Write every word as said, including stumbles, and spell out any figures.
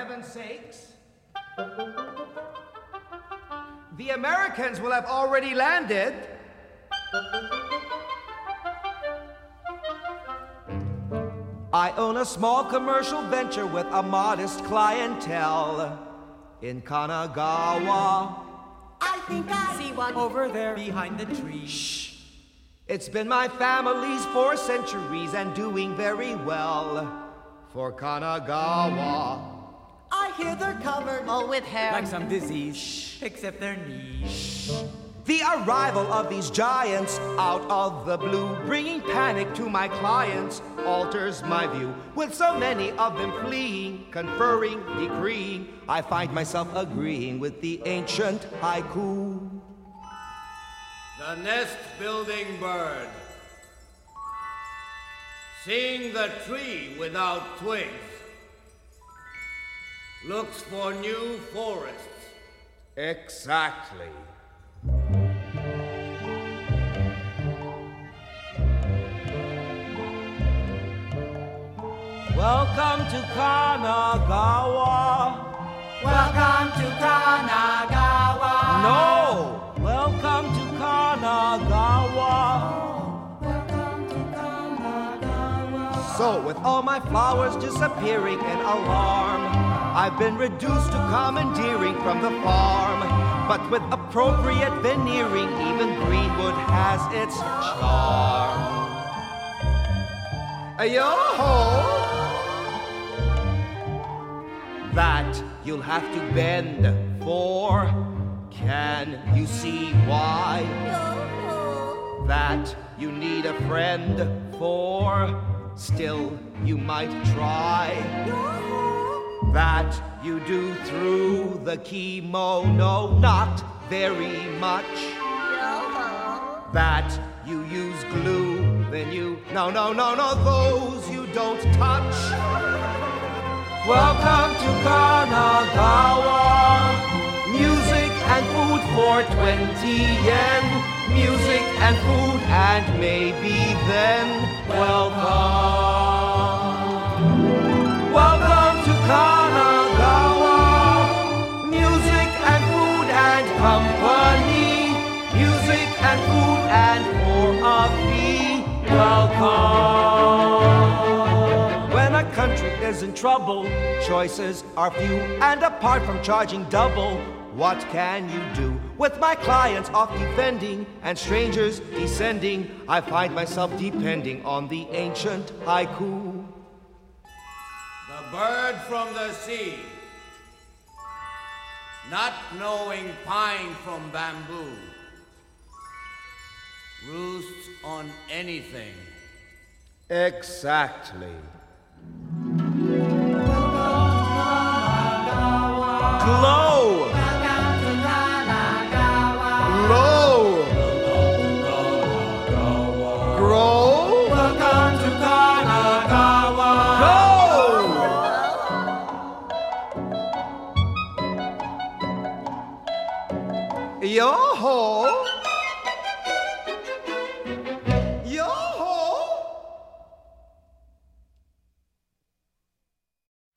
heaven's sakes. The Americans will have already landed. I own a small commercial venture with a modest clientele in Kanagawa. I think I see one over there behind the tree. Shh. It's been my family's for centuries and doing very well for Kanagawa. I hear they're covered all with hair. Like some disease, Shh. Except their knees. Shh. The arrival of these giants out of the blue, bringing panic to my clients, alters my view. With so many of them fleeing, conferring, decreeing, I find myself agreeing with the ancient haiku. The nest-building bird, seeing the tree without twigs, looks for new forests. Exactly. Welcome to Kanagawa. Welcome to Kanagawa. No! Welcome to Kanagawa. Welcome to Kanagawa. So, with all my flowers disappearing in alarm, I've been reduced to commandeering from the farm. But with appropriate veneering, even Greenwood has its charm. Yo-ho! That you'll have to bend for. Can you see why? Yo-ho. That you need a friend for. Still, you might try. Yo-ho. That you do through the kimono, not very much. Yo-ho. That you use glue, then you... No, no, no, no, those you don't touch. Welcome to Kanagawa. Music and food for twenty yen. Music and food and maybe then welcome. Welcome to Kanagawa. Music and food and company. Music and food and for a fee. Welcome. When a country is in trouble, choices are few, and apart from charging double, what can you do? With my clients off defending and strangers descending, I find myself depending on the ancient haiku. The bird from the sea, not knowing pine from bamboo, roosts on anything. Exactly. Glow! Low! Grow! Welcome to Kanagawa. Go! Yo-ho!